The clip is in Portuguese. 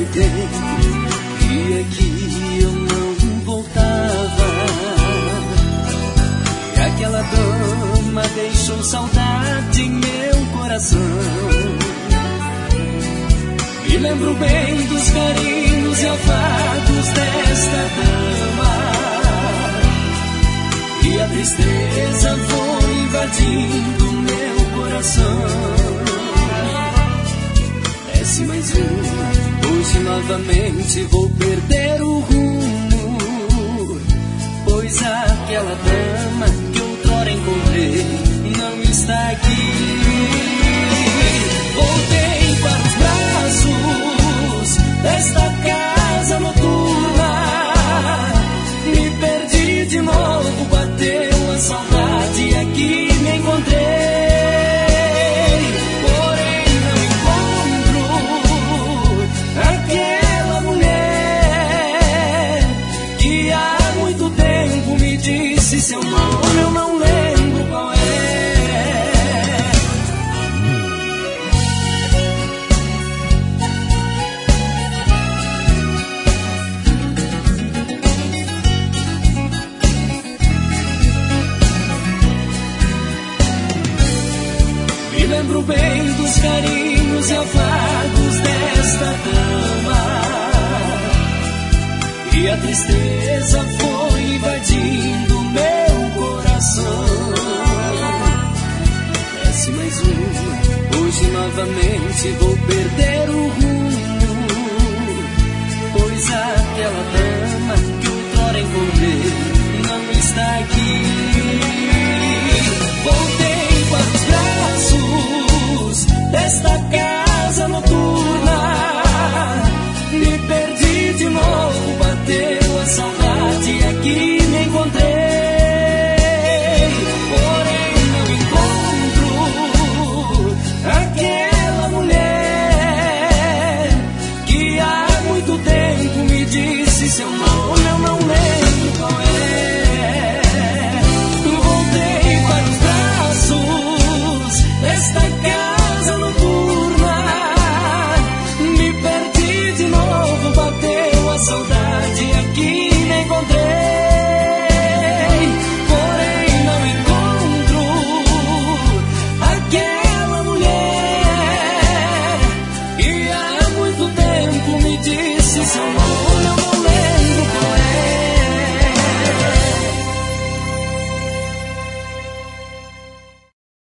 quem via que eu não voltava. E aquela dama deixou saudade em meu coração. Me lembro bem dos carinhos e afagos desta dama, e a tristeza foi invadindo meu coração. Desce mais uma, hoje novamente vou perder o rumo, pois aquela dama que outrora encontrei não está aqui. Voltei para os braços desta casa noturna, me perdi de novo, bateu a saudade e aqui me encontrei. Porém não encontro aquela mulher que há muito tempo me disse seu nome, eu não lembro qual é. Lembro bem dos carinhos e afagos desta dama, e a tristeza foi invadindo meu coração. Desce mais uma, hoje novamente vou perder o